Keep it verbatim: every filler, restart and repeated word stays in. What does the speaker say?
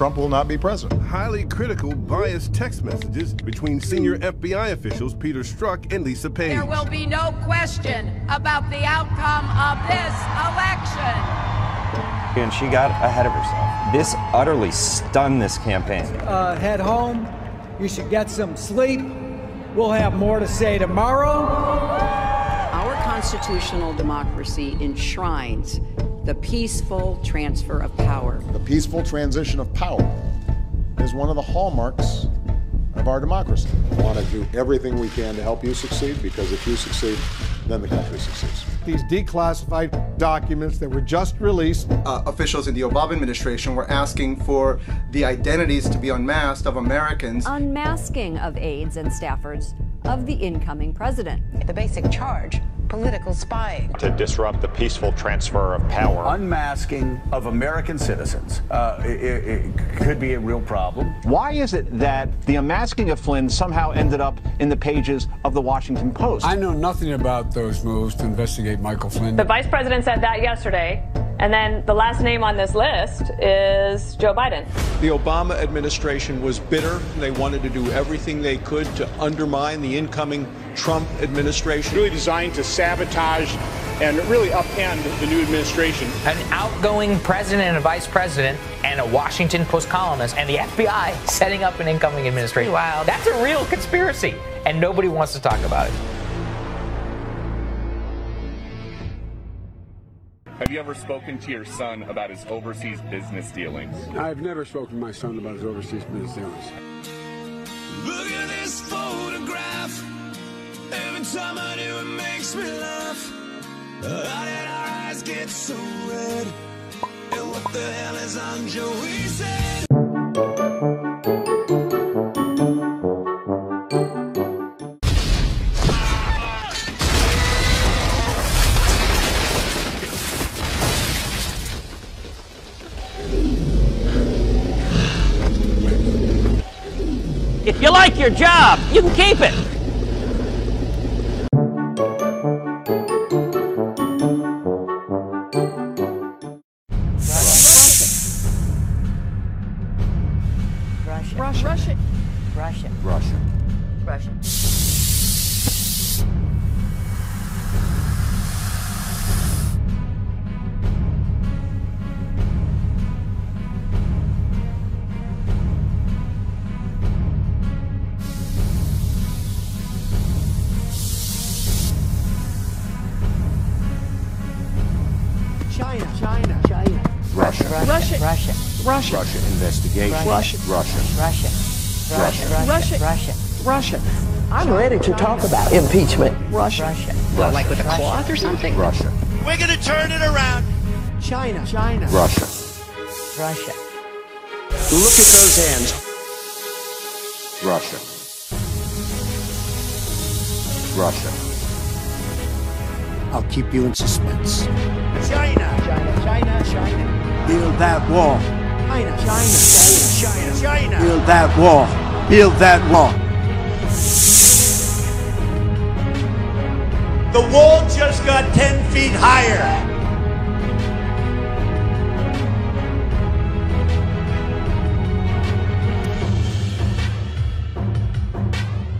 Trump will not be president. Highly critical, biased text messages between senior F B I officials Peter Strzok and Lisa Page. There will be no question about the outcome of this election. And she got ahead of herself. This utterly stunned this campaign. Uh, head home. You should get some sleep. We'll have more to say tomorrow. Our constitutional democracy enshrines the peaceful transfer of power. The peaceful transition of power is one of the hallmarks of our democracy. We want to do everything we can to help you succeed, because if you succeed, then the country succeeds. These declassified documents that were just released. Uh, officials in the Obama administration were asking for the identities to be unmasked of Americans. Unmasking of aides and staffers of the incoming president. The basic charge, political spying. To disrupt the peaceful transfer of power. Unmasking of American citizens uh, it, it could be a real problem. Why is it that the unmasking of Flynn somehow ended up in the pages of the Washington Post? I know nothing about those moves to investigate Michael Flynn. The vice president said that yesterday, and then the last name on this list is Joe Biden. The Obama administration was bitter. They wanted to do everything they could to undermine the incoming Trump administration. Really designed to sabotage and really upend the new administration. An outgoing president and a vice president and a Washington Post columnist and the F B I setting up an incoming administration. Wow, that's a real conspiracy, and nobody wants to talk about it. Have you ever spoken to your son about his overseas business dealings? I've never spoken to my son about his overseas business dealings. Look at this photograph. Every time I do, it makes me laugh. How did our eyes get so red? And what the hell is on Joey's head? If you like your job, you can keep it. Russia. Russia. Russia. Russia. Russia. China. China. China. Russia. Russia. Russia. Russia. Russia investigation. Russia. Russia. Russia. Russia. Russia. Russia. Russia. I'm ready to talk about impeachment. Russia. Russia. Russia. Like with a cloth or something? Russia. We're gonna turn it around. China. China. Russia. Russia. Look at those hands. Russia. Russia. I'll keep you in suspense. China. China. China. China. Build that wall. China. China. China. China. Build that wall. Build that wall. The wall just got ten feet higher.